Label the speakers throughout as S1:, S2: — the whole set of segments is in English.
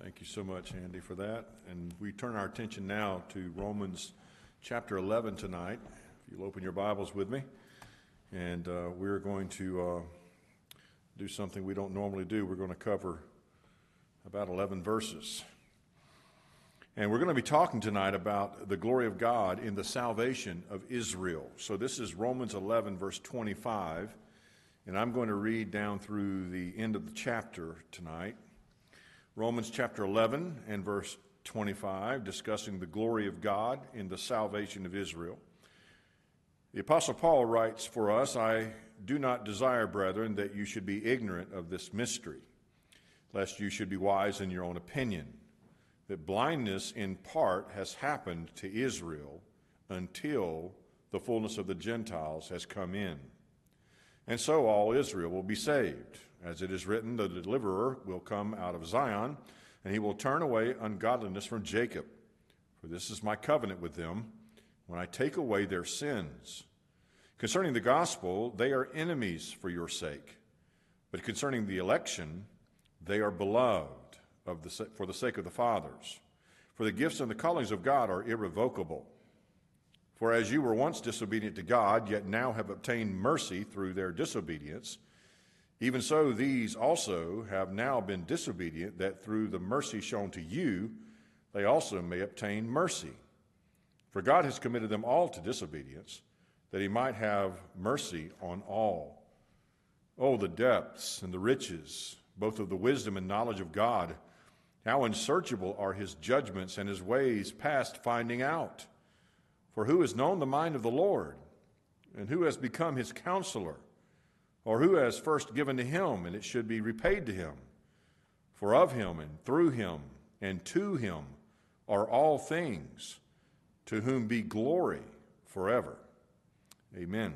S1: Thank you so much, Andy, for that. And we turn our attention now to Romans chapter 11 tonight. If you'll open your Bibles with me. And we're going to do something we don't normally do. We're going to cover about 11 verses. And we're going to be talking tonight about the glory of God in the salvation of Israel. So this is Romans 11, verse 25. And I'm going to read down through the end of the chapter tonight. Romans chapter 11 and verse 25, discussing the glory of God in the salvation of Israel. The Apostle Paul writes for us, "I do not desire, brethren, that you should be ignorant of this mystery, lest you should be wise in your own opinion, that blindness in part has happened to Israel until the fullness of the Gentiles has come in. And so all Israel will be saved. As it is written, the deliverer will come out of Zion, and he will turn away ungodliness from Jacob. For this is my covenant with them, when I take away their sins. Concerning the gospel, they are enemies for your sake. But concerning the election, they are beloved for the sake of the fathers. For the gifts and the callings of God are irrevocable. For as you were once disobedient to God, yet now have obtained mercy through their disobedience, even so these also have now been disobedient, that through the mercy shown to you, they also may obtain mercy. For God has committed them all to disobedience, that he might have mercy on all. Oh, the depths and the riches, both of the wisdom and knowledge of God! How unsearchable are his judgments and his ways past finding out! For who has known the mind of the Lord? And who has become his counselor? Or who has first given to him, and it should be repaid to him? For of him, and through him, and to him are all things, to whom be glory forever. Amen.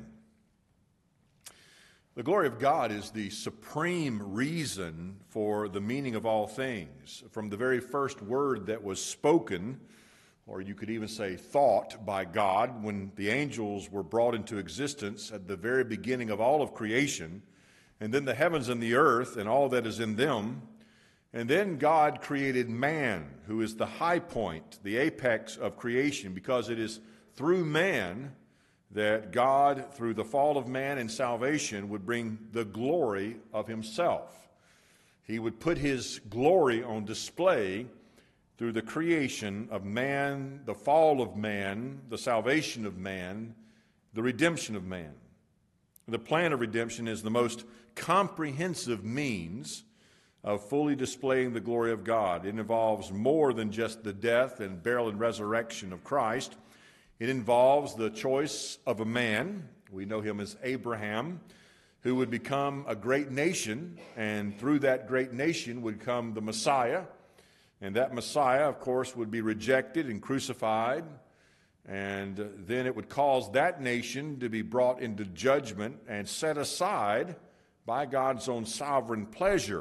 S1: The glory of God is the supreme reason for the meaning of all things. From the very first word that was spoken, or you could even say thought by God, when the angels were brought into existence at the very beginning of all of creation, and then the heavens and the earth and all that is in them, and then God created man, who is the high point, the apex of creation, because it is through man that God, through the fall of man and salvation, would bring the glory of himself. He would put his glory on display through the creation of man, the fall of man, the salvation of man, the redemption of man. The plan of redemption is the most comprehensive means of fully displaying the glory of God. It involves more than just the death and burial and resurrection of Christ. It involves the choice of a man, we know him as Abraham, who would become a great nation, and through that great nation would come the Messiah. And that Messiah, of course, would be rejected and crucified, and then it would cause that nation to be brought into judgment and set aside by God's own sovereign pleasure.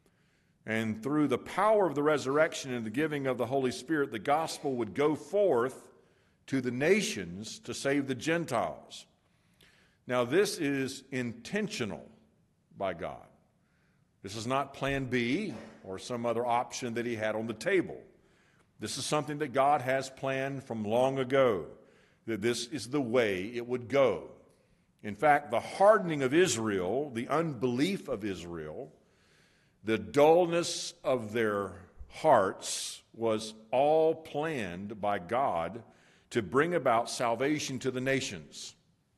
S1: And through the power of the resurrection and the giving of the Holy Spirit, the gospel would go forth to the nations to save the Gentiles. Now, this is intentional by God. This is not plan B or some other option that he had on the table. This is something that God has planned from long ago, that this is the way it would go. In fact, the hardening of Israel, the unbelief of Israel, the dullness of their hearts was all planned by God to bring about salvation to the nations.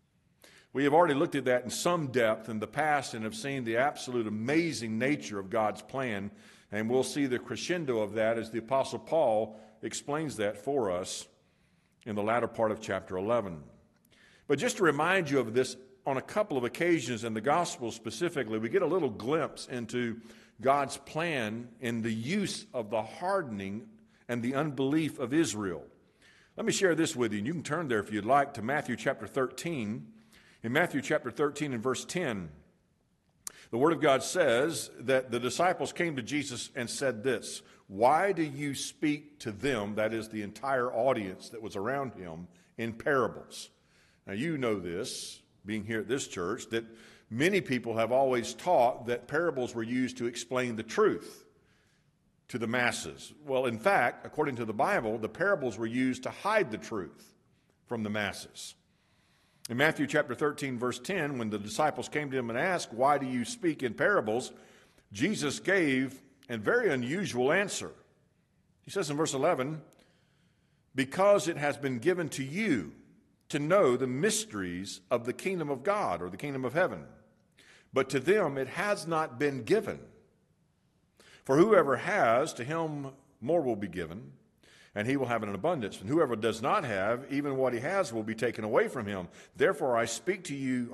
S1: We have already looked at that in some depth in the past and have seen the absolute amazing nature of God's plan, and we'll see the crescendo of that as the Apostle Paul explains that for us in the latter part of chapter 11. But just to remind you of this, on a couple of occasions in the gospel specifically, we get a little glimpse into God's plan in the use of the hardening and the unbelief of Israel. Let me share this with you, and you can turn there if you'd like to Matthew chapter 13. In Matthew chapter 13 and verse 10, the Word of God says that the disciples came to Jesus and said this, "Why do you speak to them," that is the entire audience that was around him, "in parables?" Now you know this, being here at this church, that many people have always taught that parables were used to explain the truth, to the masses. Well, in fact, according to the Bible, the parables were used to hide the truth from the masses. In Matthew chapter 13, verse 10, when the disciples came to him and asked, "Why do you speak in parables?" Jesus gave a very unusual answer. He says in verse 11, "Because it has been given to you to know the mysteries of the kingdom of God," or the kingdom of heaven, "but to them it has not been given. For whoever has, to him more will be given, and he will have an abundance. And whoever does not have, even what he has will be taken away from him. Therefore I speak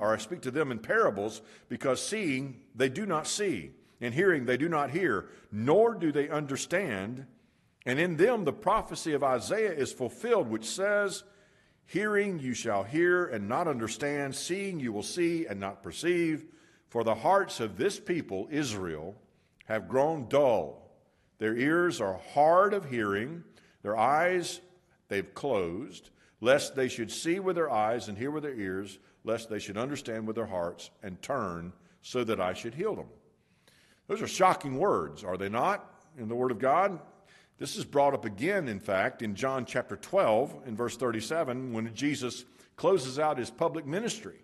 S1: to them in parables, because seeing they do not see, and hearing they do not hear, nor do they understand. And in them the prophecy of Isaiah is fulfilled, which says, Hearing you shall hear and not understand, seeing you will see and not perceive. For the hearts of this people, Israel, have grown dull. Their ears are hard of hearing, their eyes they've closed, lest they should see with their eyes and hear with their ears, lest they should understand with their hearts and turn, so that I should heal them." Those are shocking words, are they not, in the Word of God? This is brought up again, in fact, in John chapter 12, in verse 37, when Jesus closes out his public ministry.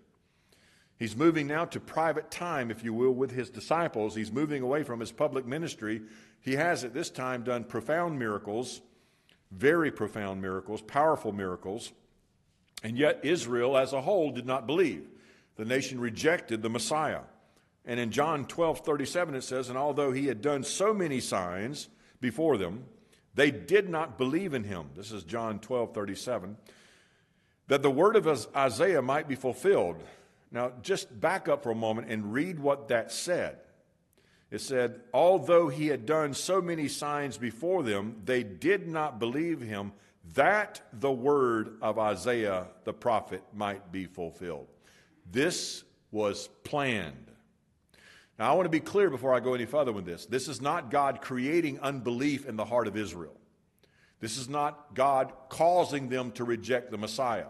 S1: He's moving now to private time, if you will, with his disciples. He's moving away from his public ministry. He has at this time done profound miracles, very profound miracles, powerful miracles, and yet Israel as a whole did not believe. The nation rejected the Messiah. And in John 12:37 it says, "And although he had done so many signs before them, they did not believe in him." This is John 12:37. "That the word of Isaiah might be fulfilled." Now, just back up for a moment and read what that said. It said, "Although he had done so many signs before them, they did not believe him, that the word of Isaiah the prophet might be fulfilled." This was planned. Now, I want to be clear before I go any further with this. This is not God creating unbelief in the heart of Israel. This is not God causing them to reject the Messiah.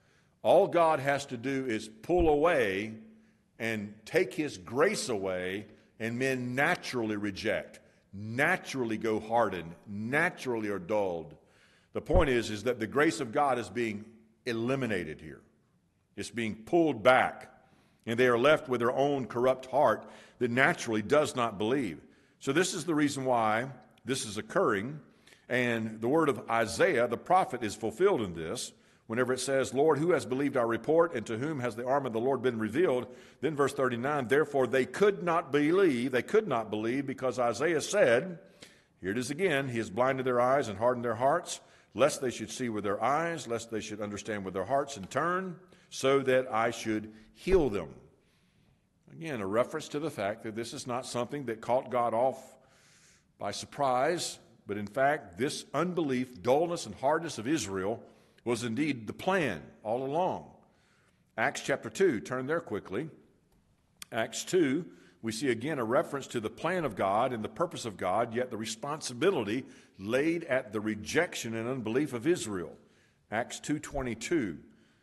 S1: All God has to do is pull away and take his grace away, and men naturally reject, naturally go hardened, naturally are dulled. The point is that the grace of God is being eliminated here. It's being pulled back, and they are left with their own corrupt heart that naturally does not believe. So this is the reason why this is occurring, and the word of Isaiah, the prophet, is fulfilled in this. Whenever it says, "Lord, who has believed our report, and to whom has the arm of the Lord been revealed?" Then verse 39, "Therefore they could not believe, because Isaiah said," here it is again, "He has blinded their eyes and hardened their hearts, lest they should see with their eyes, lest they should understand with their hearts and turn, so that I should heal them." Again, a reference to the fact that this is not something that caught God off by surprise, but in fact, this unbelief, dullness, and hardness of Israel was indeed the plan all along. Acts chapter 2, turn there quickly. Acts 2, we see again a reference to the plan of God and the purpose of God, yet the responsibility laid at the rejection and unbelief of Israel. Acts 2:22.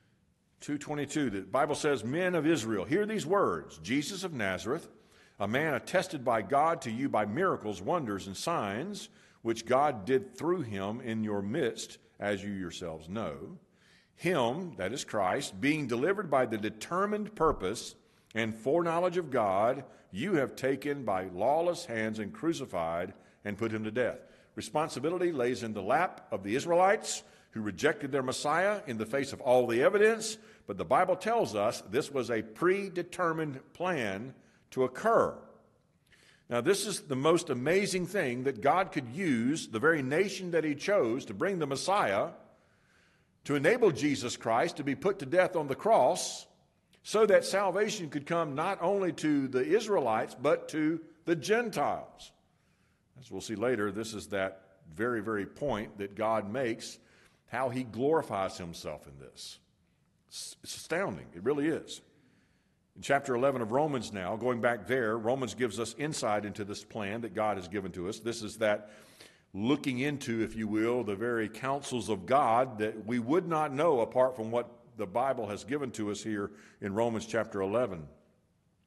S1: 2:22, the Bible says, "Men of Israel, hear these words. Jesus of Nazareth, a man attested by God to you by miracles, wonders, and signs, which God did through him in your midst, as you yourselves know. Him," that is Christ, "being delivered by the determined purpose and foreknowledge of God, you have taken by lawless hands and crucified and put him to death." Responsibility lays in the lap of the Israelites, who rejected their Messiah in the face of all the evidence, but the Bible tells us this was a predetermined plan to occur. Now, this is the most amazing thing, that God could use the very nation that he chose to bring the Messiah, to enable Jesus Christ to be put to death on the cross, so that salvation could come not only to the Israelites, but to the Gentiles. As we'll see later, this is that very, very point that God makes, how he glorifies himself in this. It's astounding. It really is. In chapter 11 of Romans now, going back there, Romans gives us insight into this plan that God has given to us. This is that looking into, if you will, the very counsels of God that we would not know apart from what the Bible has given to us here in Romans chapter 11.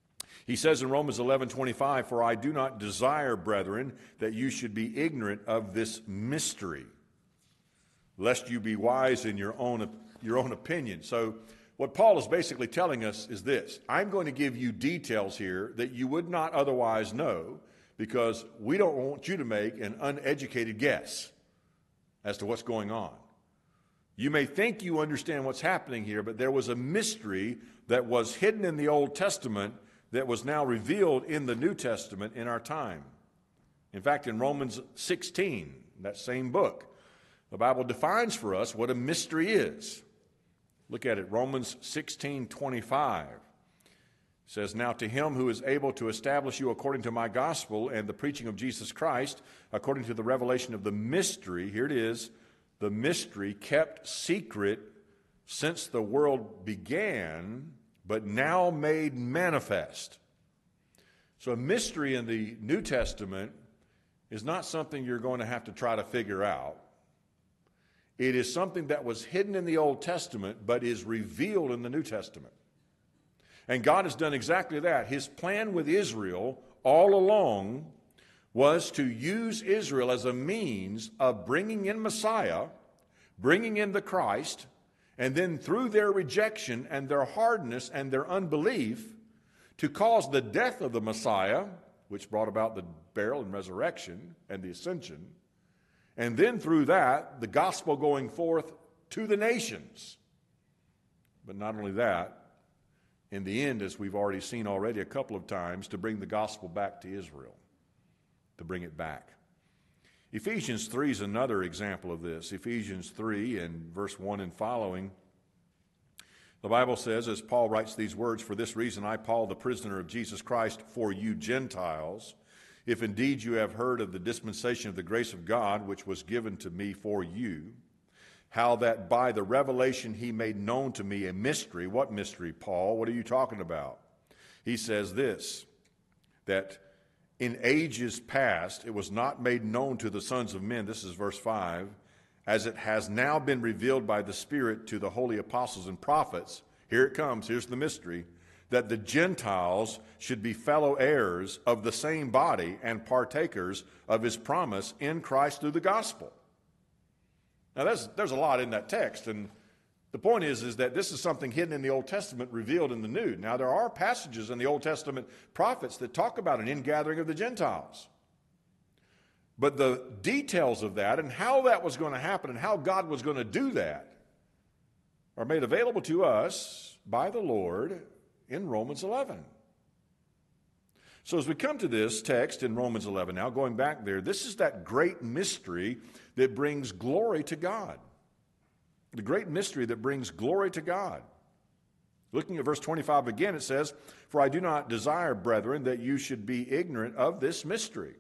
S1: He says in Romans 11:25, "For I do not desire, brethren, that you should be ignorant of this mystery, lest you be wise in your own opinion." So what Paul is basically telling us is this: I'm going to give you details here that you would not otherwise know, because we don't want you to make an uneducated guess as to what's going on. You may think you understand what's happening here, but there was a mystery that was hidden in the Old Testament that was now revealed in the New Testament in our time. In fact, in Romans 16, that same book, the Bible defines for us what a mystery is. Look at it, Romans 16:25. It says, "Now to him who is able to establish you according to my gospel and the preaching of Jesus Christ, according to the revelation of the mystery," here it is, the mystery kept secret since the world began, but now made manifest. So a mystery in the New Testament is not something you're going to have to try to figure out. It is something that was hidden in the Old Testament, but is revealed in the New Testament. And God has done exactly that. His plan with Israel all along was to use Israel as a means of bringing in Messiah, bringing in the Christ, and then through their rejection and their hardness and their unbelief to cause the death of the Messiah, which brought about the burial and resurrection and the ascension, and then through that, the gospel going forth to the nations. But not only that, in the end, as we've already seen already a couple of times, to bring the gospel back to Israel, to bring it back. Ephesians 3 is another example of this. Ephesians 3 and verse 1 and following, the Bible says, as Paul writes these words, "For this reason I, Paul, the prisoner of Jesus Christ, for you Gentiles, if indeed you have heard of the dispensation of the grace of God, which was given to me for you, how that by the revelation he made known to me a mystery." What mystery, Paul? What are you talking about? He says this, that in ages past it was not made known to the sons of men, this is verse 5, "as it has now been revealed by the Spirit to the holy apostles and prophets," here it comes, here's the mystery, "that the Gentiles should be fellow heirs of the same body and partakers of his promise in Christ through the gospel." Now there's a lot in that text, and the point is that this is something hidden in the Old Testament, revealed in the New. Now there are passages in the Old Testament prophets that talk about an ingathering of the Gentiles. But the details of that and how that was going to happen and how God was going to do that are made available to us by the Lord in Romans 11. So as we come to this text in Romans 11 now, going back there, this is that great mystery that brings glory to God. The great mystery that brings glory to God. Looking at verse 25 again, it says, "For I do not desire, brethren, that you should be ignorant of this mystery,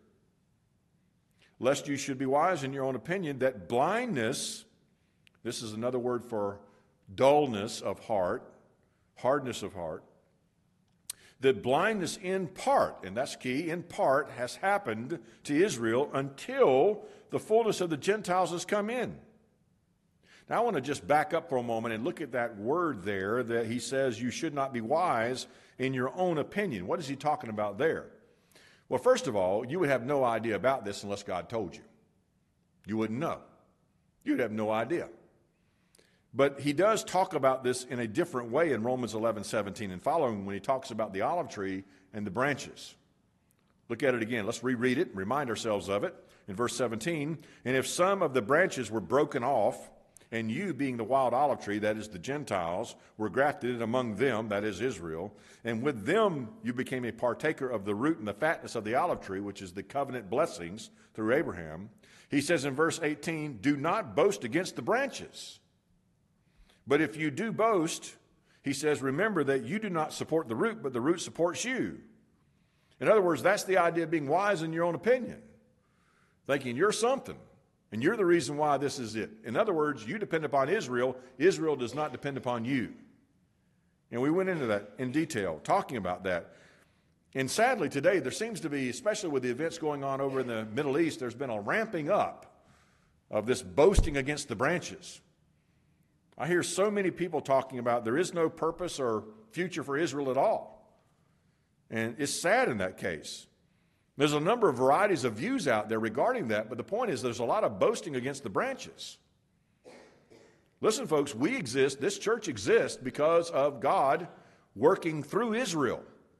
S1: lest you should be wise in your own opinion, that blindness," this is another word for dullness of heart, hardness of heart, "that blindness in part," and that's key, in part has happened to Israel until the fullness of the Gentiles has come in. Now I want to just back up for a moment and look at that word there that he says you should not be wise in your own opinion. What is he talking about there? Well, first of all, you would have no idea about this unless God told you. You wouldn't know. You'd have no idea. But he does talk about this in a different way in Romans 11:17 and following when he talks about the olive tree and the branches. Look at it again. Let's reread it, remind ourselves of it. In verse 17, "And if some of the branches were broken off, and you, being the wild olive tree, that is the Gentiles, were grafted in among them, that is Israel, and with them you became a partaker of the root and the fatness of the olive tree, which is the covenant blessings through Abraham." He says in verse 18, "Do not boast against the branches. But if you do boast," he says, "remember that you do not support the root, but the root supports you." In other words, that's the idea of being wise in your own opinion, thinking you're something. And you're the reason why this is it. In other words, you depend upon Israel. Israel does not depend upon you. And we went into that in detail, talking about that. And sadly today, there seems to be, especially with the events going on over in the Middle East, there's been a ramping up of this boasting against the branches. I hear so many people talking about there is no purpose or future for Israel at all. And it's sad in that case. There's a number of varieties of views out there regarding that, but the point is there's a lot of boasting against the branches. Listen, folks, we exist, this church exists because of God working through Israel.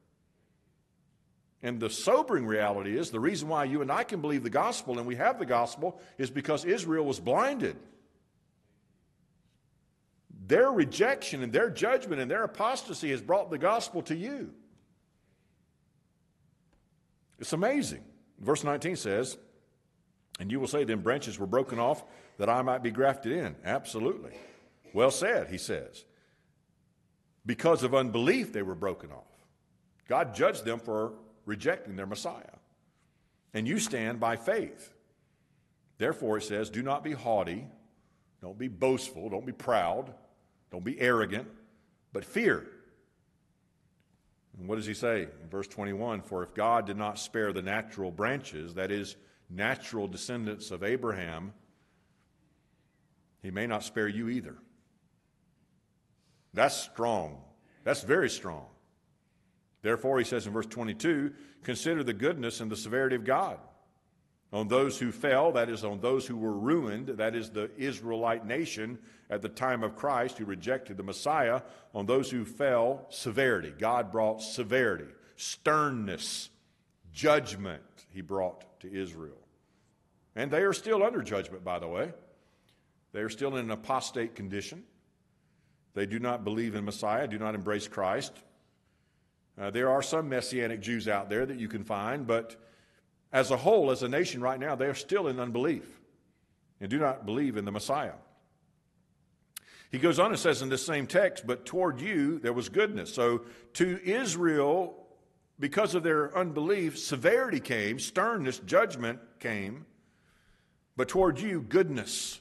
S1: And the sobering reality is the reason why you and I can believe the gospel and we have the gospel is because Israel was blinded. Their rejection and their judgment and their apostasy has brought the gospel to you. It's amazing. Verse 19 says, and you will say, then branches were broken off that I might be grafted in. Absolutely. Well said, he says. Because of unbelief, they were broken off. God judged them for rejecting their Messiah. And you stand by faith. Therefore, it says, do not be haughty, don't be boastful, don't be proud, don't be arrogant, but fear. And what does he say in verse 21? For if God did not spare the natural branches, that is, natural descendants of Abraham, he may not spare you either. That's strong. That's very strong. Therefore, he says in verse 22, consider the goodness and the severity of God on those who fell, that is, on those who were ruined, that is, the Israelite nation at the time of Christ who rejected the Messiah. On those who fell, severity. God brought severity, sternness, judgment he brought to Israel. And they are still under judgment, by the way. They are still in an apostate condition. They do not believe in Messiah, do not embrace Christ. There are some Messianic Jews out there that you can find, but as a whole, as a nation right now, they are still in unbelief and do not believe in the Messiah. He goes on and says in this same text, but toward you there was goodness. So to Israel, because of their unbelief, severity came, sternness, judgment came, but toward you, goodness.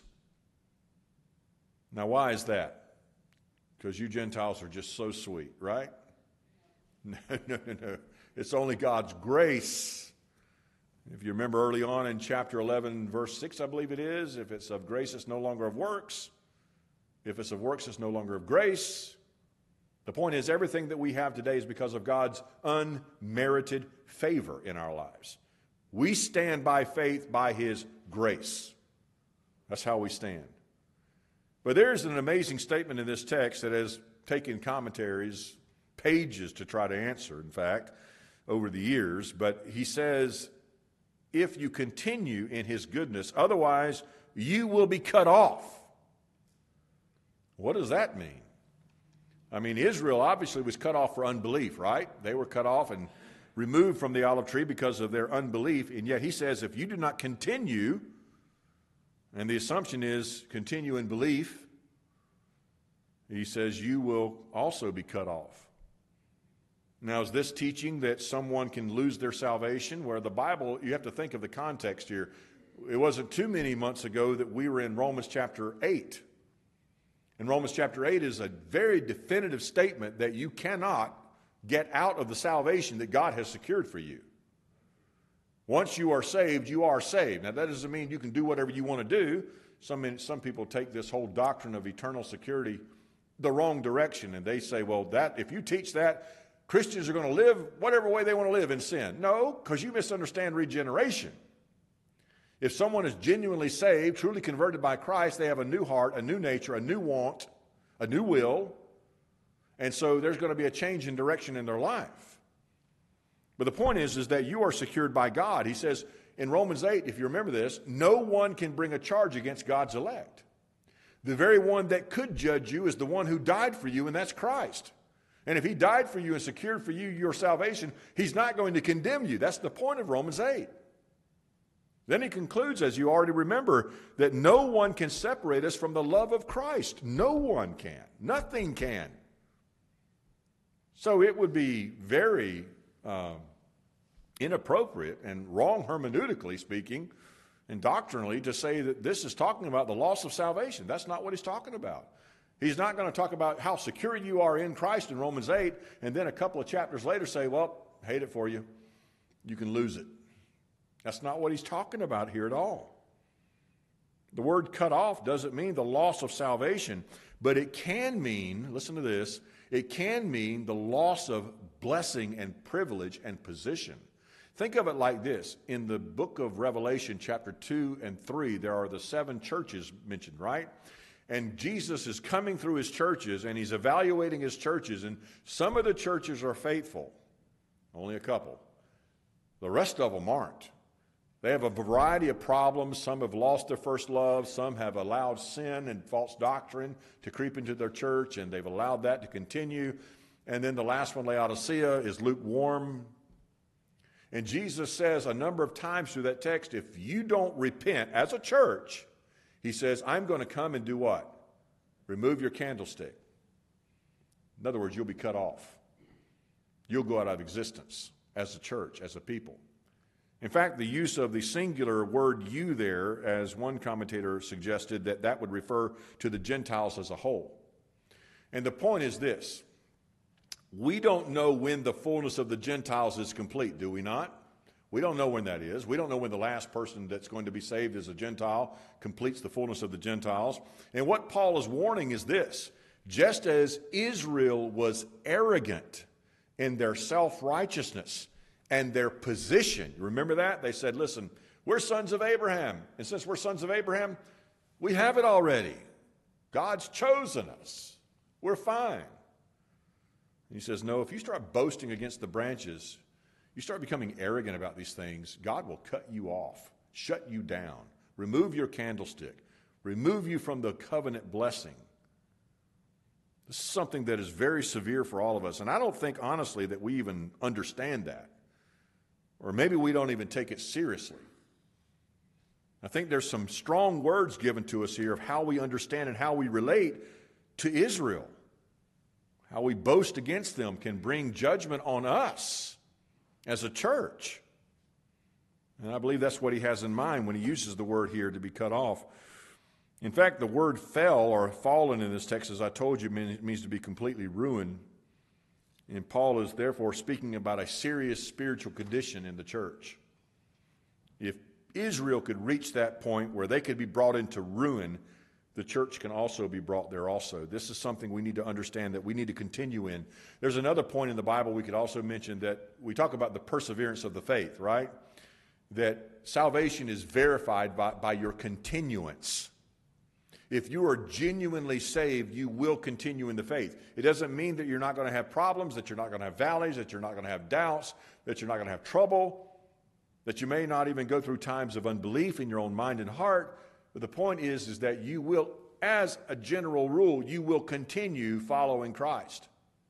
S1: Now, why is that? Because you Gentiles are just so sweet, right? No. It's only God's grace. If you remember early on in chapter 11, verse 6, I believe it is, if it's of grace, it's no longer of works. If it's of works, it's no longer of grace. The point is, everything that we have today is because of God's unmerited favor in our lives. We stand by faith by his grace. That's how we stand. But there's an amazing statement in this text that has taken commentaries, pages to try to answer, in fact, over the years. But he says, if you continue in his goodness, otherwise you will be cut off. What does that mean? I mean, Israel obviously was cut off for unbelief, right? They were cut off and removed from the olive tree because of their unbelief. And yet he says, if you do not continue, and the assumption is continue in belief, he says you will also be cut off. Now, is this teaching that someone can lose their salvation? Where the Bible, you have to think of the context here. It wasn't too many months ago that we were in Romans chapter 8. And Romans chapter 8 is a very definitive statement that you cannot get out of the salvation that God has secured for you. Once you are saved, you are saved. Now, that doesn't mean you can do whatever you want to do. Some people take this whole doctrine of eternal security the wrong direction, and they say, well, that if you teach that, Christians are going to live whatever way they want to live in sin. No, because you misunderstand regeneration. If someone is genuinely saved, truly converted by Christ, they have a new heart, a new nature, a new want, a new will, and so there's going to be a change in direction in their life. But the point is that you are secured by God. He says in Romans 8, if you remember this, no one can bring a charge against God's elect. The very one that could judge you is the one who died for you, and that's Christ. And if he died for you and secured for you your salvation, he's not going to condemn you. That's the point of Romans 8. Then he concludes, as you already remember, that no one can separate us from the love of Christ. No one can. Nothing can. So it would be very inappropriate and wrong hermeneutically speaking and doctrinally to say that this is talking about the loss of salvation. That's not what he's talking about. He's not going to talk about how secure you are in Christ in Romans 8 and then a couple of chapters later say, well, hate it for you. You can lose it. That's not what he's talking about here at all. The word cut off doesn't mean the loss of salvation, but it can mean, listen to this, It can mean the loss of blessing and privilege and position. Think of it like this. In the book of Revelation, chapter 2 and 3, there are the 7 churches mentioned, right? And Jesus is coming through his churches, and he's evaluating his churches, and some of the churches are faithful, only a couple. The rest of them aren't. They have a variety of problems. Some have lost their first love. Some have allowed sin and false doctrine to creep into their church, and they've allowed that to continue. And then the last one, Laodicea, is lukewarm. And Jesus says a number of times through that text, if you don't repent as a church, he says, I'm going to come and do what? Remove your candlestick. In other words, you'll be cut off. You'll go out of existence as a church, as a people. In fact, the use of the singular word you there, as one commentator suggested, that would refer to the Gentiles as a whole. And the point is this. We don't know when the fullness of the Gentiles is complete, do we not? We don't know when that is. We don't know when the last person that's going to be saved as a Gentile completes the fullness of the Gentiles. And what Paul is warning is this. Just as Israel was arrogant in their self-righteousness and their position, remember that? They said, listen, we're sons of Abraham. And since we're sons of Abraham, we have it already. God's chosen us. We're fine. He says, no, if you start boasting against the branches, you start becoming arrogant about these things, God will cut you off, shut you down, remove your candlestick, remove you from the covenant blessing. This is something that is very severe for all of us, and I don't think, honestly, that we even understand that. Or maybe we don't even take it seriously. I think there's some strong words given to us here of how we understand and how we relate to Israel. How we boast against them can bring judgment on us as a church. And I believe that's what he has in mind when he uses the word here to be cut off. In fact, the word fell or fallen in this text, as I told you, means to be completely ruined. And Paul is therefore speaking about a serious spiritual condition in the church. If Israel could reach that point where they could be brought into ruin, the church can also be brought there also. This is something we need to understand that we need to continue in. There's another point in the Bible we could also mention that we talk about the perseverance of the faith, right? That salvation is verified by your continuance. If you are genuinely saved, you will continue in the faith. It doesn't mean that you're not going to have problems, that you're not going to have valleys, that you're not going to have doubts, that you're not going to have trouble, that you may not even go through times of unbelief in your own mind and heart. But the point is that you will, as a general rule, you will continue following Christ.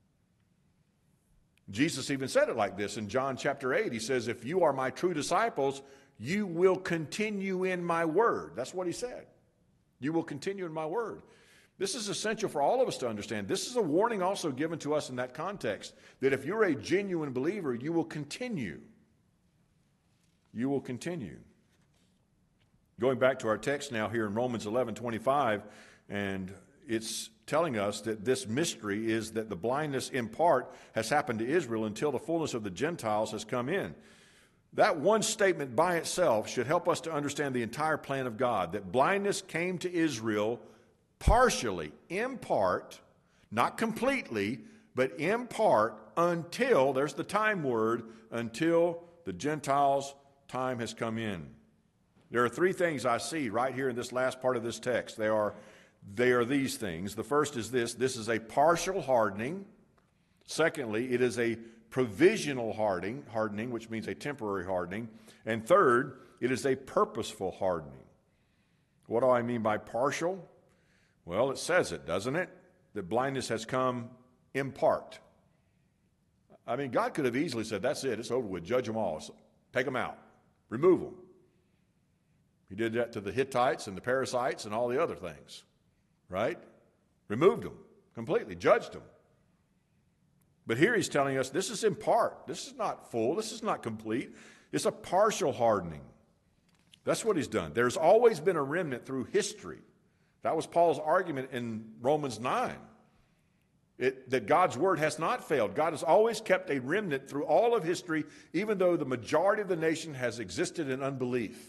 S1: Jesus even said it like this in John chapter 8. He says, if you are my true disciples, you will continue in my word. That's what he said. You will continue in my word. This is essential for all of us to understand. This is a warning also given to us in that context, that if you're a genuine believer, you will continue. You will continue. Going back to our text now here in Romans 11:25, and it's telling us that this mystery is that the blindness in part has happened to Israel until the fullness of the Gentiles has come in. That one statement by itself should help us to understand the entire plan of God, that blindness came to Israel partially, in part, not completely, but in part until, there's the time word, until the Gentiles' time has come in. There are 3 things I see right here in this last part of this text. They are these things. The first is this. This is a partial hardening. Secondly, it is a provisional hardening, which means a temporary hardening. And third, it is a purposeful hardening. What do I mean by partial? Well, it says it, doesn't it? That blindness has come in part. I mean, God could have easily said, that's it, it's over with, judge them all, take them out, remove them. He did that to the Hittites and the Perizzites and all the other things, right? Removed them completely, judged them. But here he's telling us this is in part. This is not full. This is not complete. It's a partial hardening. That's what he's done. There's always been a remnant through history. That was Paul's argument in Romans 9. That God's word has not failed. God has always kept a remnant through all of history, even though the majority of the nation has existed in unbelief.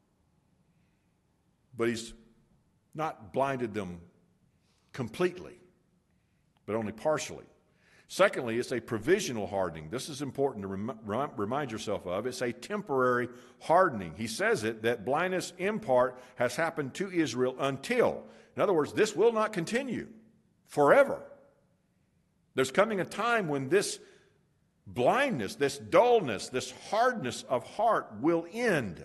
S1: But he's not blinded them completely, but only partially. Secondly, it's a provisional hardening. This is important to remind yourself of. It's a temporary hardening. He says it that blindness in part has happened to Israel until. In other words, this will not continue forever. There's coming a time when this blindness, this dullness, this hardness of heart will end.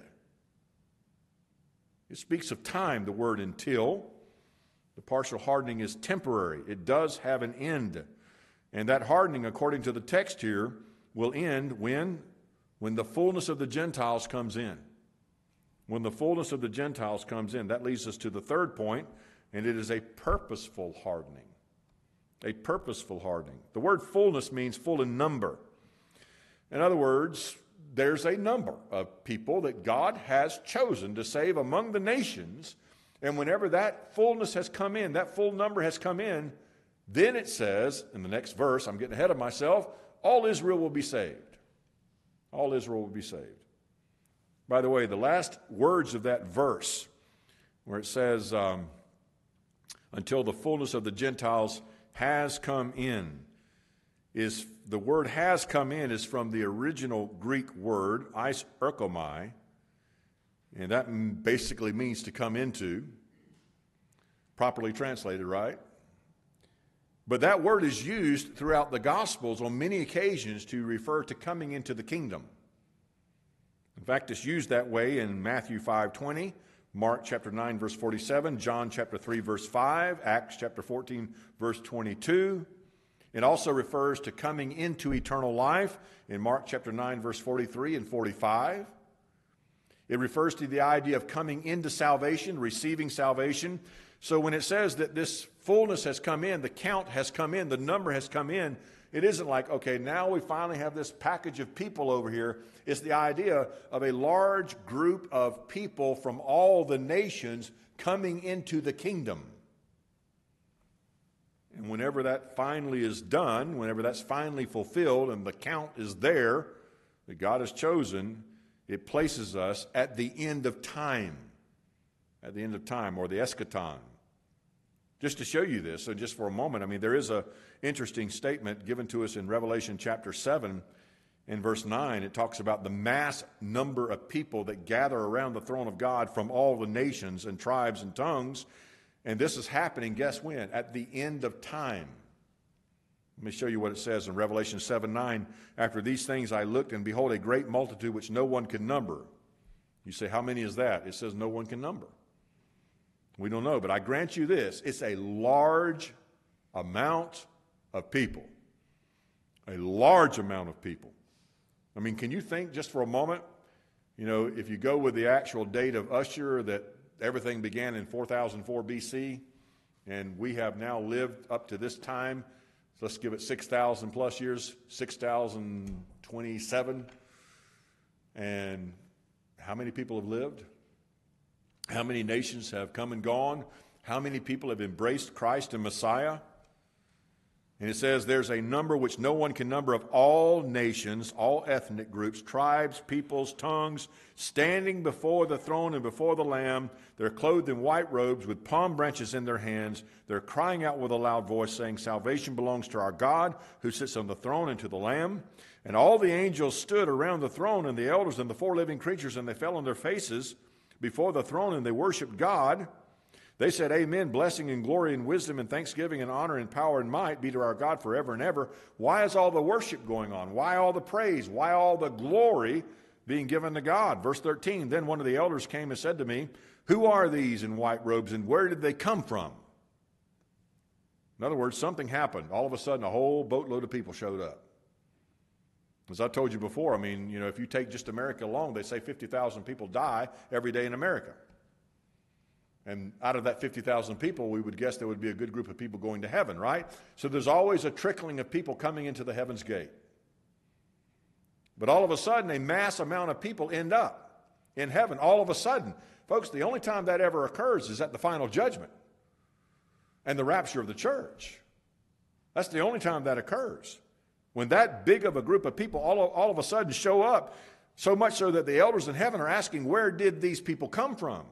S1: It speaks of time, the word until. The partial hardening is temporary. It does have an end. And that hardening, according to the text here, will end when the fullness of the Gentiles comes in. When the fullness of the Gentiles comes in. That leads us to the third point, and it is a purposeful hardening. A purposeful hardening. The word fullness means full in number. In other words, there's a number of people that God has chosen to save among the nations, and whenever that fullness has come in, that full number has come in, then it says, in the next verse, I'm getting ahead of myself, all Israel will be saved. All Israel will be saved. By the way, the last words of that verse, where it says, until the fullness of the Gentiles has come in, is the word has come in is from the original Greek word, eis erkomai, and that basically means to come into, properly translated, right? But that word is used throughout the Gospels on many occasions to refer to coming into the kingdom. In fact, it's used that way in Matthew 5:20, Mark chapter 9, verse 47, John chapter 3, verse 5, Acts chapter 14, verse 22. It also refers to coming into eternal life in Mark chapter 9, verse 43 and 45. It refers to the idea of coming into salvation, receiving salvation. So when it says that this fullness has come in, the count has come in, the number has come in, it isn't like, okay, now we finally have this package of people over here. It's the idea of a large group of people from all the nations coming into the kingdom. And whenever that finally is done, whenever that's finally fulfilled and the count is there that God has chosen, it places us at the end of time. At the end of time, or the eschaton. Just to show you this, so just for a moment, I mean, there is an interesting statement given to us in Revelation chapter 7 in verse 9. It talks about the mass number of people that gather around the throne of God from all the nations and tribes and tongues. And this is happening, guess when? At the end of time. Let me show you what it says in Revelation 7:9. After these things I looked, and behold, a great multitude which no one can number. You say, how many is that? It says no one can number. We don't know, but I grant you this. It's a large amount of people. A large amount of people. I mean, can you think just for a moment, you know, if you go with the actual date of Ussher, that everything began in 4004 BC, and we have now lived up to this time, so let's give it 6,000 plus years, 6,027. And how many people have lived? How many nations have come and gone? How many people have embraced Christ and Messiah? And it says there's a number which no one can number of all nations, all ethnic groups, tribes, peoples, tongues, standing before the throne and before the Lamb. They're clothed in white robes with palm branches in their hands. They're crying out with a loud voice, saying, salvation belongs to our God who sits on the throne and to the Lamb. And all the angels stood around the throne and the elders and the four living creatures, and they fell on their faces before the throne, and they worshiped God. They said, amen, blessing and glory and wisdom and thanksgiving and honor and power and might be to our God forever and ever. Why is all the worship going on? Why all the praise? Why all the glory being given to God? Verse 13, then one of the elders came and said to me, who are these in white robes, and where did they come from? In other words, something happened. All of a sudden, a whole boatload of people showed up. As I told you before, I mean, you know, if you take just America alone, they say 50,000 people die every day in America. And out of that 50,000 people, we would guess there would be a good group of people going to heaven, right? So there's always a trickling of people coming into the heaven's gate. But all of a sudden, a mass amount of people end up in heaven. All of a sudden. Folks, the only time that ever occurs is at the final judgment and the rapture of the church. That's the only time that occurs. When that big of a group of people all of a sudden show up, so much so that the elders in heaven are asking, where did these people come from?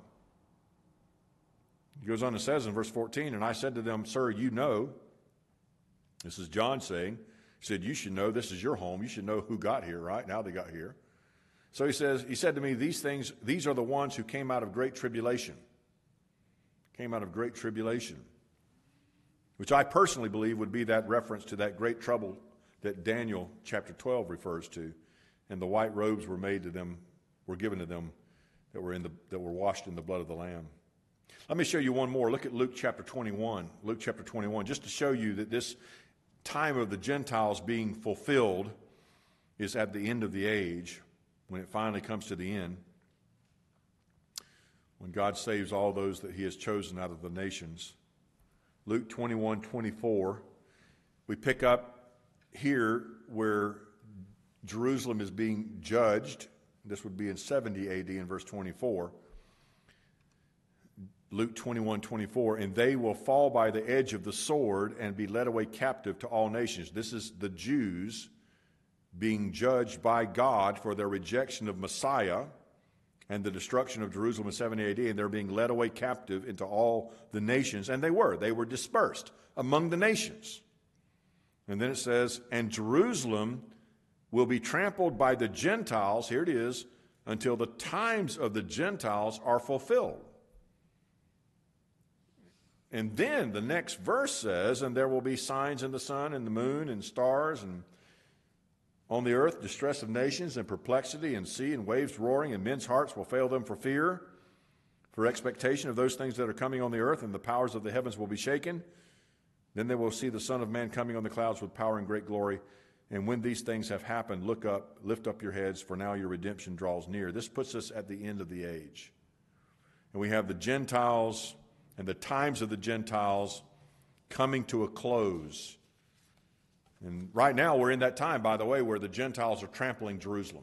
S1: He goes on and says in verse 14, and I said to them, sir, you know, this is John saying, He said, you should know this is your home. You should know who got here, right? Now they got here. So he said to me, these are the ones who came out of great tribulation. Came out of great tribulation. Which I personally believe would be that reference to that great trouble that Daniel chapter 12 refers to. And the white robes were given to them that were washed in the blood of the Lamb. Let me show you one more. Look at Luke chapter 21. Luke chapter 21, just to show you that this time of the Gentiles being fulfilled is at the end of the age, when it finally comes to the end, when God saves all those that he has chosen out of the nations. Luke 21:24, we pick up here where Jerusalem is being judged. This would be in 70 AD in verse 24. Luke 21:24, and they will fall by the edge of the sword and be led away captive to all nations. This is the Jews being judged by God for their rejection of Messiah and the destruction of Jerusalem in 70 AD, and they're being led away captive into all the nations. And they were dispersed among the nations. And then it says, and Jerusalem will be trampled by the Gentiles, here it is, until the times of the Gentiles are fulfilled. And then the next verse says, and there will be signs in the sun and the moon and stars, and on the earth distress of nations and perplexity, and sea and waves roaring, and men's hearts will fail them for fear, for expectation of those things that are coming on the earth, and the powers of the heavens will be shaken. Then they will see the Son of Man coming on the clouds with power and great glory. And when these things have happened, look up, lift up your heads, for now your redemption draws near. This puts us at the end of the age. And we have the Gentiles and the times of the Gentiles coming to a close. And right now we're in that time, by the way, where the Gentiles are trampling Jerusalem.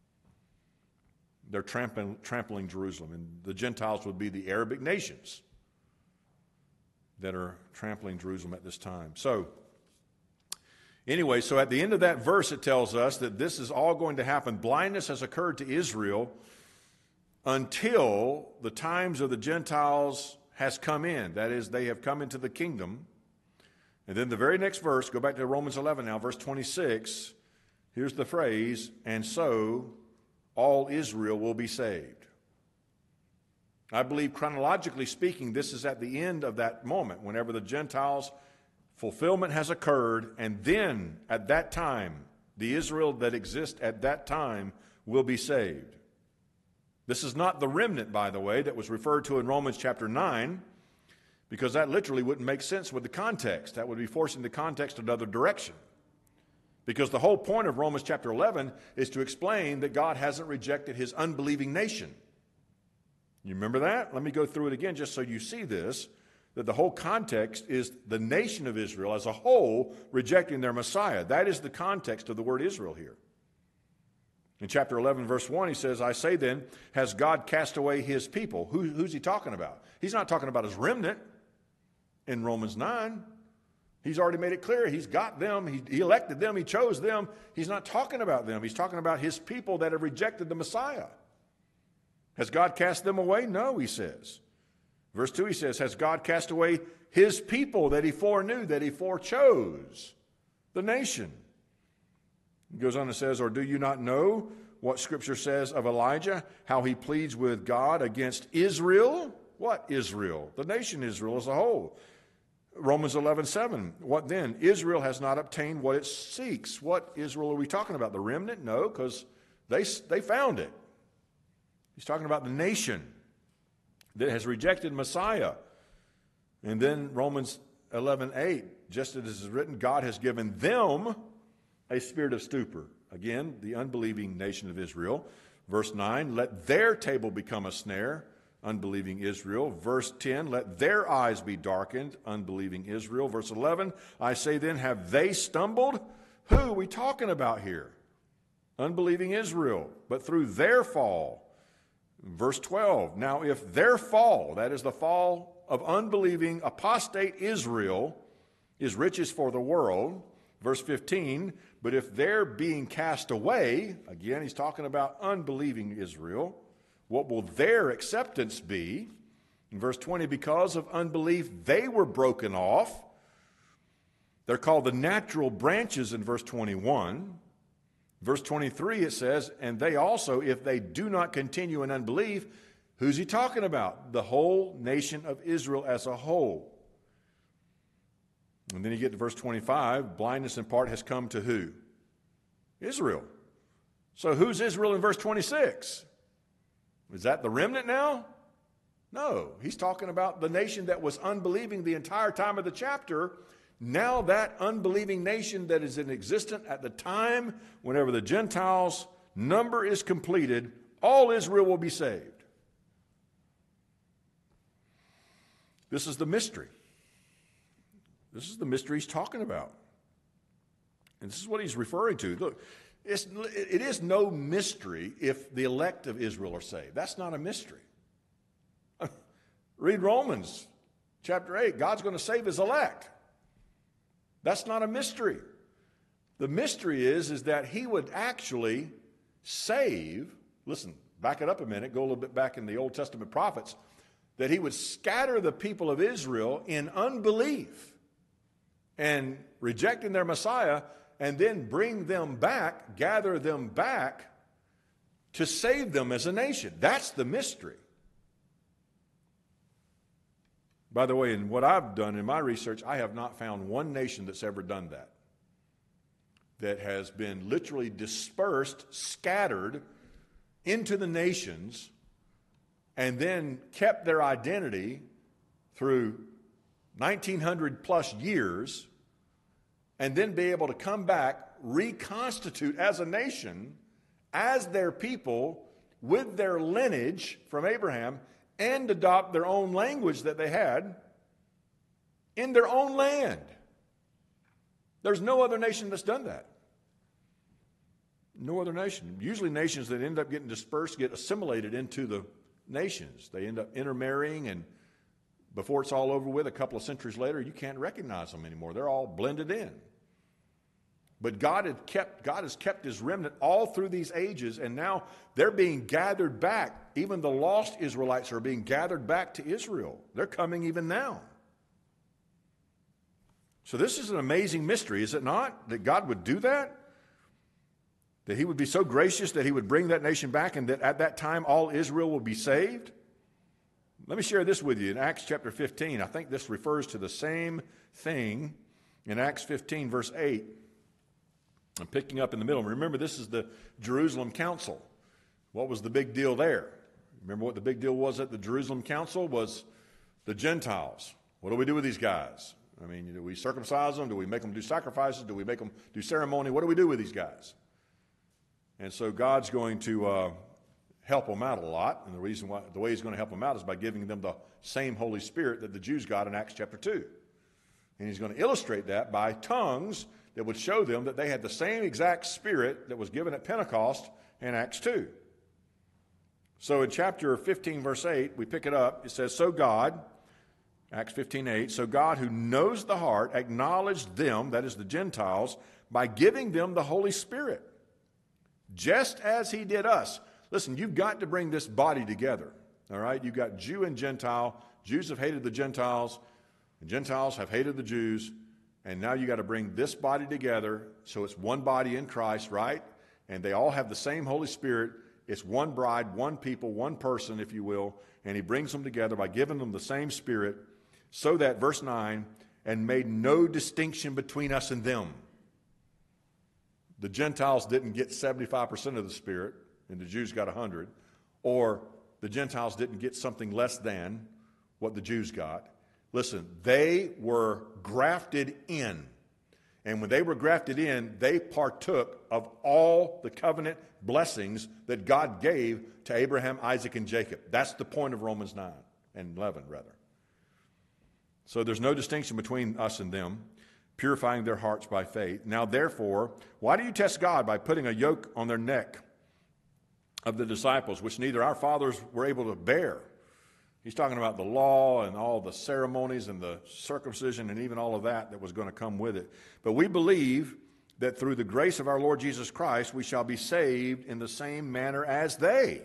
S1: They're trampling Jerusalem. And the Gentiles would be the Arabic nations that are trampling Jerusalem at this time. So anyway, so at the end of that verse, it tells us that this is all going to happen. Blindness has occurred to Israel until the times of the Gentiles has come in. That is, they have come into the kingdom. And then the very next verse, go back to Romans 11 now, verse 26. Here's the phrase, and so all Israel will be saved. I believe chronologically speaking, this is at the end of that moment, whenever the Gentiles' fulfillment has occurred, and then at that time, the Israel that exists at that time will be saved. This is not the remnant, by the way, that was referred to in Romans chapter 9, because that literally wouldn't make sense with the context. That would be forcing the context another direction. Because the whole point of Romans chapter 11 is to explain that God hasn't rejected his unbelieving nation. You remember that? Let me go through it again just so you see this, that the whole context is the nation of Israel as a whole rejecting their Messiah. That is the context of the word Israel here. In chapter 11, verse 1, he says, I say then, has God cast away his people? Who's he talking about? He's not talking about his remnant in Romans 9. He's already made it clear. He's got them. He elected them. He chose them. He's not talking about them. He's talking about his people that have rejected the Messiah. Has God cast them away? No, he says. Verse 2, he says, has God cast away his people that he foreknew, that he forechose, the nation? He goes on and says, or do you not know what Scripture says of Elijah, how he pleads with God against Israel? What Israel? The nation Israel as a whole. Romans 11:7. What then? Israel has not obtained what it seeks. What Israel are we talking about? The remnant? No, because they found it. He's talking about the nation that has rejected Messiah. And then Romans 11:8, just as it is written, God has given them a spirit of stupor. Again, the unbelieving nation of Israel. Verse 9, let their table become a snare, unbelieving Israel. Verse 10, let their eyes be darkened, unbelieving Israel. Verse 11, I say then, have they stumbled? Who are we talking about here? Unbelieving Israel, but through their fall. Verse 12, now if their fall, that is the fall of unbelieving apostate Israel, is riches for the world. Verse 15, but if they're being cast away, again, he's talking about unbelieving Israel, what will their acceptance be? In verse 20, because of unbelief, they were broken off. They're called the natural branches in verse 21. Verse 23, it says, and they also, if they do not continue in unbelief, who's he talking about? The whole nation of Israel as a whole. And then you get to verse 25, blindness in part has come to who? Israel. So who's Israel in verse 26? Is that the remnant now? No, he's talking about the nation that was unbelieving the entire time of the chapter. Now that unbelieving nation that is in existence at the time whenever the Gentiles' number is completed, all Israel will be saved. This is the mystery. This is the mystery he's talking about. And this is what he's referring to. Look, it is no mystery if the elect of Israel are saved. That's not a mystery. Read Romans chapter 8. God's going to save his elect. That's not a mystery. The mystery is that he would actually save, listen, back it up a minute, go a little bit back in the Old Testament prophets, that he would scatter the people of Israel in unbelief and rejecting their Messiah, and then bring them back, gather them back to save them as a nation. That's the mystery. By the way, in what I've done in my research, I have not found one nation that's ever done that, that has been literally dispersed, scattered into the nations, and then kept their identity through 1900 plus years, and then be able to come back, reconstitute as a nation, as their people, with their lineage from Abraham, and adopt their own language that they had in their own land. There's no other nation that's done that. No other nation. Usually nations that end up getting dispersed get assimilated into the nations. They end up intermarrying, and before it's all over with, a couple of centuries later, you can't recognize them anymore. They're all blended in. But God has kept his remnant all through these ages, and now they're being gathered back. Even the lost Israelites are being gathered back to Israel. They're coming even now. So this is an amazing mystery, is it not? That God would do that? That he would be so gracious that he would bring that nation back, and that at that time all Israel will be saved? Let me share this with you. In Acts chapter 15, I think this refers to the same thing in Acts 15, verse 8. I'm picking up in the middle. Remember, this is the Jerusalem Council. What was the big deal there? Remember what the big deal was at the Jerusalem Council? Was the Gentiles. What do we do with these guys? I mean, do we circumcise them? Do we make them do sacrifices? Do we make them do ceremony? What do we do with these guys? And so God's going to help them out a lot. And the way he's going to help them out is by giving them the same Holy Spirit that the Jews got in Acts chapter 2. And he's going to illustrate that by tongues that would show them that they had the same exact Spirit that was given at Pentecost in Acts 2. So in chapter 15, verse 8, we pick it up. It says, so God, Acts 15:8, so God who knows the heart acknowledged them, that is the Gentiles, by giving them the Holy Spirit, just as he did us. Listen, you've got to bring this body together, all right? You've got Jew and Gentile. Jews have hated the Gentiles. The Gentiles have hated the Jews. And now you got to bring this body together so it's one body in Christ, right? And they all have the same Holy Spirit. It's one bride, one people, one person, if you will. And he brings them together by giving them the same Spirit, so that, verse 9, and made no distinction between us and them. The Gentiles didn't get 75% of the Spirit, and the Jews got 100. Or the Gentiles didn't get something less than what the Jews got. Listen, they were grafted in. And when they were grafted in, they partook of all the covenant blessings that God gave to Abraham, Isaac, and Jacob. That's the point of Romans 9 and 11, rather. So there's no distinction between us and them, purifying their hearts by faith. Now, therefore, why do you test God by putting a yoke on their neck of the disciples, which neither our fathers were able to bear? He's talking about the law and all the ceremonies and the circumcision and even all of that was going to come with it. But we believe that through the grace of our Lord Jesus Christ, we shall be saved in the same manner as they.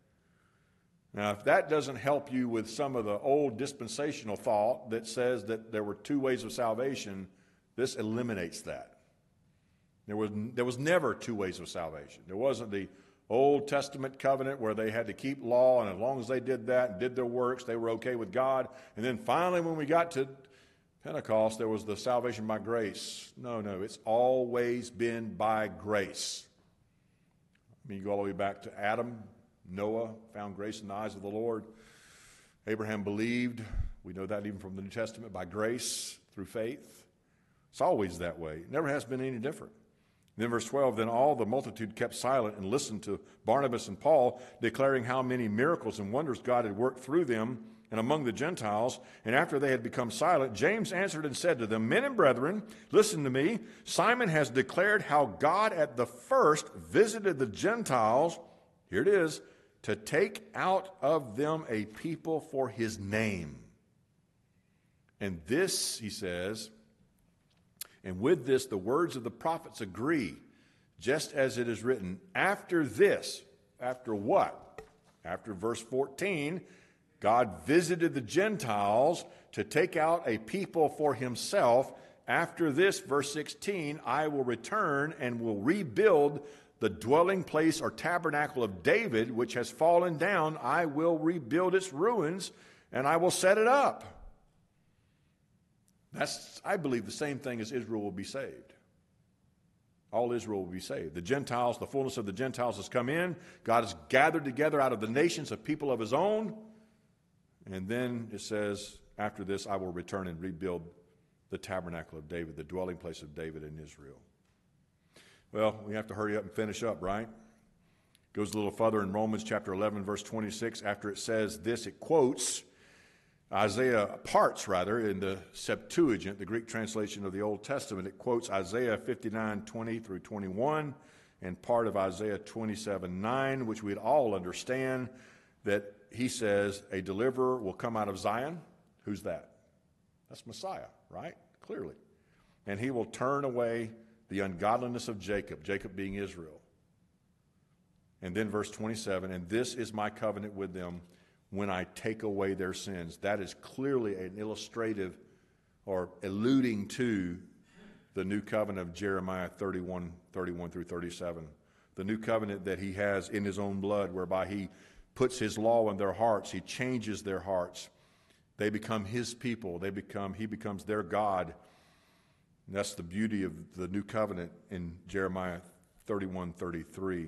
S1: Now, if that doesn't help you with some of the old dispensational thought that says that there were two ways of salvation, This eliminates that. There was never two ways of salvation. There wasn't the Old Testament covenant where they had to keep law, and as long as they did that and did their works, they were okay with God. And then finally, when we got to Pentecost, there was the salvation by grace. No, it's always been by grace. I mean, you go all the way back to Adam. Noah found grace in the eyes of the Lord. Abraham believed. We know that even from the New Testament, by grace through faith. It's always that way. It never has been any different. Then verse 12, then all the multitude kept silent and listened to Barnabas and Paul, declaring how many miracles and wonders God had worked through them and among the Gentiles. And after they had become silent, James answered and said to them, men and brethren, listen to me. Simon has declared how God at the first visited the Gentiles, here it is, to take out of them a people for his name. And this, he says, and with this, the words of the prophets agree, just as it is written, after this, after what? After verse 14, God visited the Gentiles to take out a people for himself. After this, verse 16, I will return and will rebuild the dwelling place or tabernacle of David, which has fallen down. I will rebuild its ruins, and I will set it up. That's, I believe, the same thing as Israel will be saved. All Israel will be saved. The Gentiles, the fullness of the Gentiles has come in. God has gathered together out of the nations a people of his own. And then it says, after this, I will return and rebuild the tabernacle of David, the dwelling place of David in Israel. Well, we have to hurry up and finish up, right? Goes a little further in Romans chapter 11, verse 26. After it says this, it quotes Isaiah, parts rather, in the Septuagint, the Greek translation of the Old Testament. It quotes Isaiah 59, 20 through 21, and part of Isaiah 27, 9, which we'd all understand, that he says a deliverer will come out of Zion. Who's that? That's Messiah, right? Clearly. And he will turn away the ungodliness of Jacob, Jacob being Israel. And then verse 27, and this is my covenant with them when I take away their sins. That is clearly an illustrative or alluding to the new covenant of Jeremiah 31 through 37. The new covenant that he has in his own blood, whereby he puts his law in their hearts. He changes their hearts. They become his people. He becomes their God. And that's the beauty of the new covenant in Jeremiah 31:33.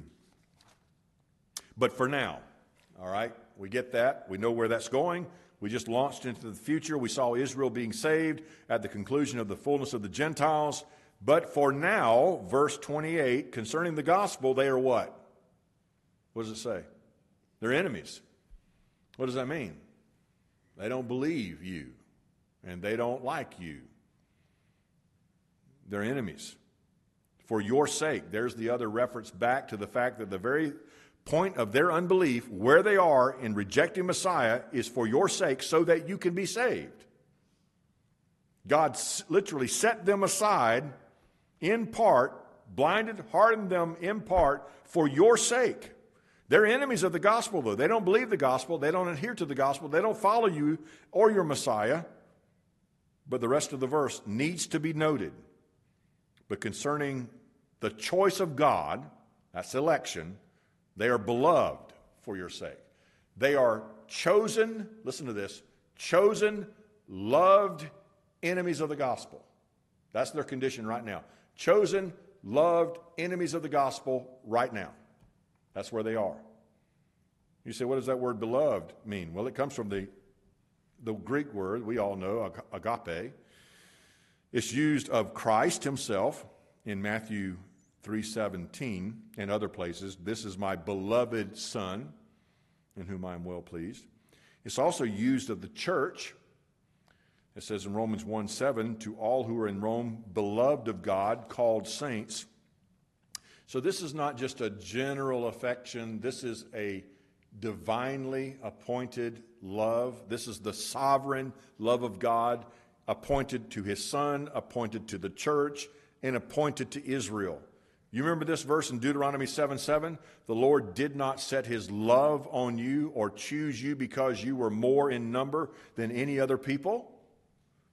S1: But for now, all right, we get that. We know where that's going. We just launched into the future. We saw Israel being saved at the conclusion of the fullness of the Gentiles. But for now, verse 28, concerning the gospel, they are what? What does it say? They're enemies. What does that mean? They don't believe you, and they don't like you. They're enemies. For your sake, there's the other reference back to the fact that the very point of their unbelief, where they are in rejecting Messiah, is for your sake so that you can be saved. God literally set them aside in part, blinded, hardened them in part for your sake. They're enemies of the gospel, though. They don't believe the gospel. They don't adhere to the gospel. They don't follow you or your Messiah. But the rest of the verse needs to be noted. But concerning the choice of God, that's election, they are beloved for your sake. They are chosen, listen to this, chosen, loved enemies of the gospel. That's their condition right now. Chosen, loved enemies of the gospel right now. That's where they are. You say, what does that word beloved mean? Well, it comes from the Greek word we all know, agape. It's used of Christ himself in Matthew 3:17 and other places. This is my beloved Son, in whom I am well pleased. It's also used of the church. It says in Romans 1:7, to all who are in Rome, beloved of God, called saints. So this is not just a general affection. This is a divinely appointed love. This is the sovereign love of God, appointed to his Son, appointed to the church, and appointed to Israel. You remember this verse in Deuteronomy 7:7? The Lord did not set his love on you or choose you because you were more in number than any other people.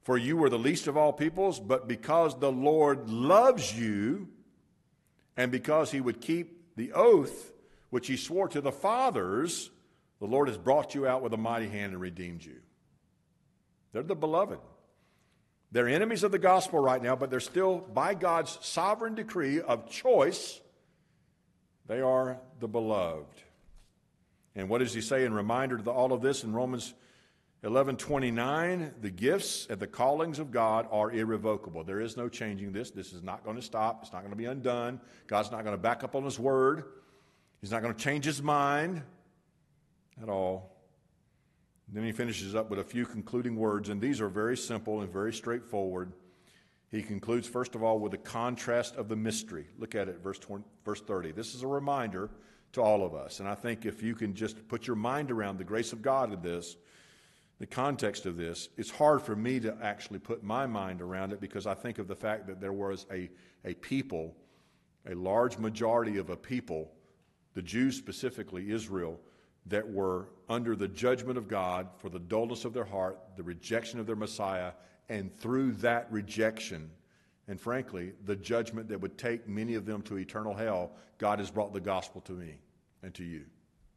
S1: For you were the least of all peoples, but because the Lord loves you, and because he would keep the oath which he swore to the fathers, the Lord has brought you out with a mighty hand and redeemed you. They're the beloved. They're enemies of the gospel right now, but they're still, by God's sovereign decree of choice, they are the beloved. And what does he say in reminder to all of this in Romans 11:29? The gifts and the callings of God are irrevocable. There is no changing this. This is not going to stop. It's not going to be undone. God's not going to back up on his word. He's not going to change his mind at all. Then he finishes up with a few concluding words, and these are very simple and very straightforward. He concludes, first of all, with a contrast of the mystery. Look at it, verse 30. This is a reminder to all of us, and I think if you can just put your mind around the grace of God in this, the context of this, it's hard for me to actually put my mind around it because I think of the fact that there was a people, a large majority of a people, the Jews specifically, Israel, that were under the judgment of God for the dullness of their heart, the rejection of their Messiah, and through that rejection, and frankly, the judgment that would take many of them to eternal hell, God has brought the gospel to me and to you.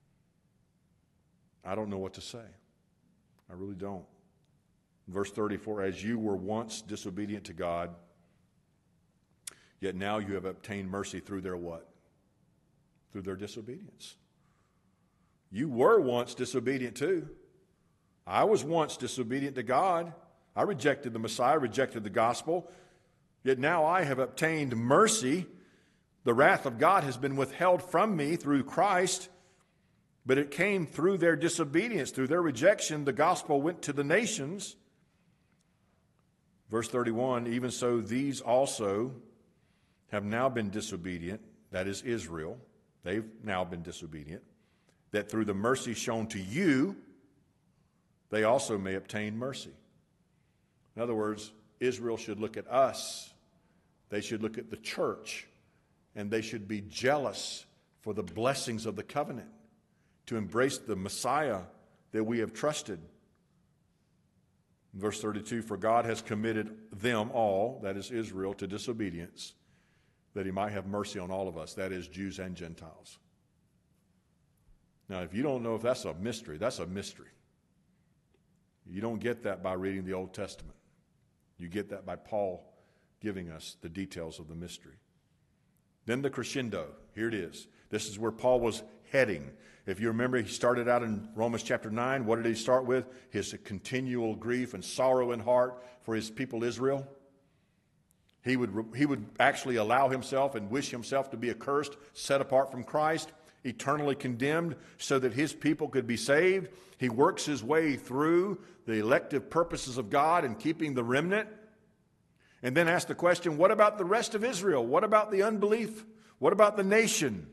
S1: I don't know what to say. I really don't. Verse 34, as you were once disobedient to God, yet now you have obtained mercy through their what? Through their disobedience. You were once disobedient too. I was once disobedient to God. I rejected the Messiah, rejected the gospel. Yet now I have obtained mercy. The wrath of God has been withheld from me through Christ, but it came through their disobedience, through their rejection. The gospel went to the nations. Verse 31, even so these also have now been disobedient, that is Israel. They've now been disobedient, that through the mercy shown to you, they also may obtain mercy. In other words, Israel should look at us, they should look at the church, and they should be jealous for the blessings of the covenant, to embrace the Messiah that we have trusted. Verse 32, for God has committed them all, that is Israel, to disobedience, that he might have mercy on all of us, that is Jews and Gentiles. Now, if you don't know if that's a mystery, that's a mystery. You don't get that by reading the Old Testament. You get that by Paul giving us the details of the mystery. Then the crescendo. Here it is. This is where Paul was heading. If you remember, he started out in Romans chapter 9. What did he start with? His continual grief and sorrow in heart for his people Israel. He would actually allow himself and wish himself to be accursed, set apart from Christ, eternally condemned, so that his people could be saved. He works his way through the elective purposes of God and keeping the remnant. And then asks the question, what about the rest of Israel? What about the unbelief? What about the nation?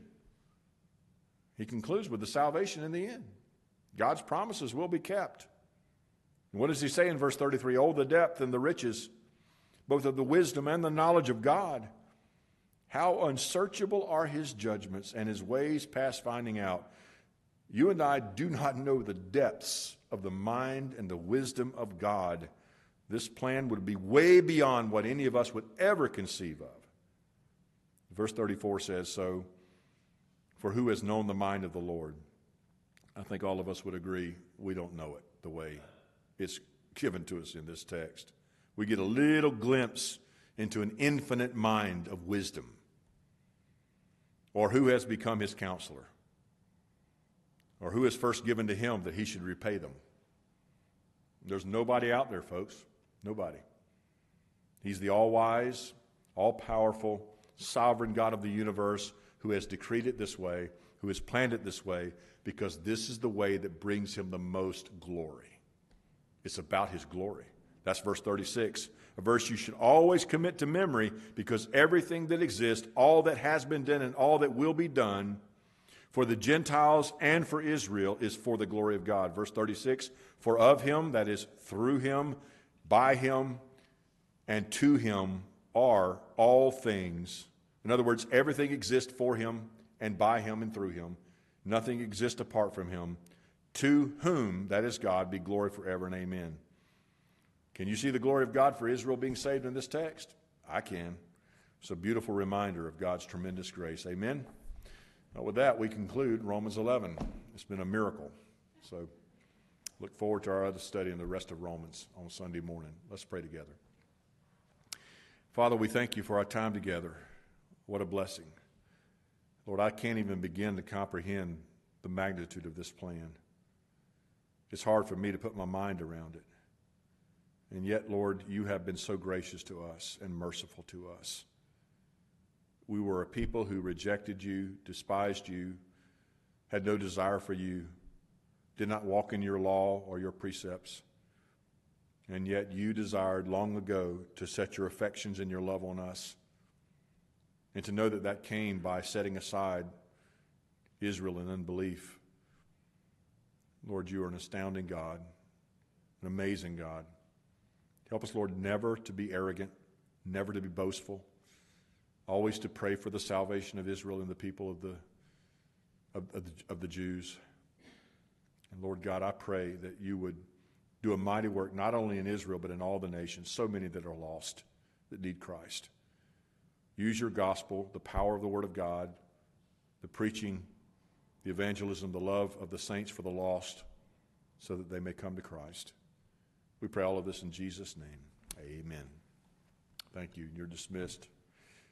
S1: He concludes with the salvation in the end. God's promises will be kept. And what does he say in verse 33? Oh, the depth and the riches, both of the wisdom and the knowledge of God. How unsearchable are his judgments and his ways past finding out. You and I do not know the depths of the mind and the wisdom of God. This plan would be way beyond what any of us would ever conceive of. Verse 34 says, so, for who has known the mind of the Lord? I think all of us would agree we don't know it the way it's given to us in this text. We get a little glimpse into an infinite mind of wisdom. Or who has become his counselor? Or who has first given to him that he should repay them? There's nobody out there, folks. Nobody. He's the all-wise, all-powerful, sovereign God of the universe who has decreed it this way, who has planned it this way, because this is the way that brings him the most glory. It's about his glory. That's verse 36, a verse you should always commit to memory, because everything that exists, all that has been done and all that will be done for the Gentiles and for Israel is for the glory of God. Verse 36, for of him, that is through him, by him, and to him are all things. In other words, everything exists for him and by him and through him. Nothing exists apart from him. To whom, that is God, be glory forever and amen. Can you see the glory of God for Israel being saved in this text? I can. It's a beautiful reminder of God's tremendous grace. Amen? With that, we conclude Romans 11. It's been a miracle. So look forward to our other study in the rest of Romans on Sunday morning. Let's pray together. Father, we thank you for our time together. What a blessing. Lord, I can't even begin to comprehend the magnitude of this plan. It's hard for me to put my mind around it. And yet, Lord, you have been so gracious to us and merciful to us. We were a people who rejected you, despised you, had no desire for you, did not walk in your law or your precepts. And yet you desired long ago to set your affections and your love on us, and to know that that came by setting aside Israel in unbelief. Lord, you are an astounding God, an amazing God. Help us, Lord, never to be arrogant, never to be boastful, always to pray for the salvation of Israel and the people of the Jews. And Lord God, I pray that you would do a mighty work not only in Israel but in all the nations, so many that are lost, that need Christ. Use your gospel, the power of the Word of God, the preaching, the evangelism, the love of the saints for the lost, so that they may come to Christ. We pray all of this in Jesus' name. Amen. Thank you. You're dismissed.